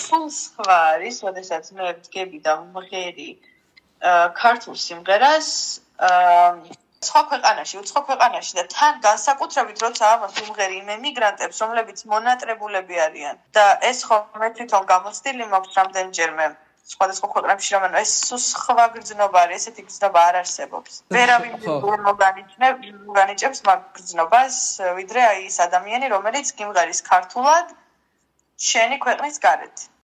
სულ სხვა არის, როდესაც მე ვდგები და ვმღერი ქართულ სიმღერას სხვა ქვეყანაში და თან განსაკუთრებით როცა ამას ვიმღერი იმ ემიგრანტებს, რომლებიც მონატრებულები არიან და ეს ხოლმე თვითონ გამოცდილი მაქვს რამდენჯერმე სხვადასხვა ქვეყნებში, რომ ეს სხვა გრძნობა არის, ესეთი გრძნობა არ არსებობს. ვერავინ ვერ მოგანიჭებს მაგ გრძნობას, ვიდრე აი ეს ადამიანი, რომელიც გიმღერის ქართულად შენი ქვეყნის გარეთ.